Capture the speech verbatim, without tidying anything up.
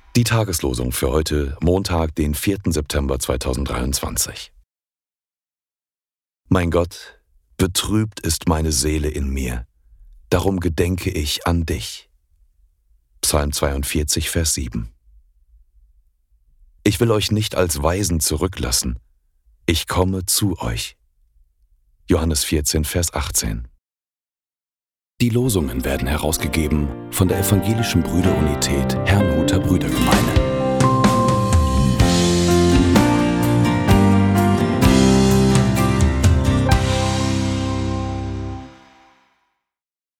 Die Tageslosung für heute, Montag, den vierten September zweitausenddreiundzwanzig. Mein Gott, betrübt ist meine Seele in mir, darum gedenke ich an dich. Psalm zweiundvierzig, Vers sieben. Ich will euch nicht als Waisen zurücklassen, ich komme zu euch. Johannes vierzehn, Vers achtzehn. Die Losungen werden herausgegeben von der Evangelischen Brüderunität Herrnhuter Brüdergemeine.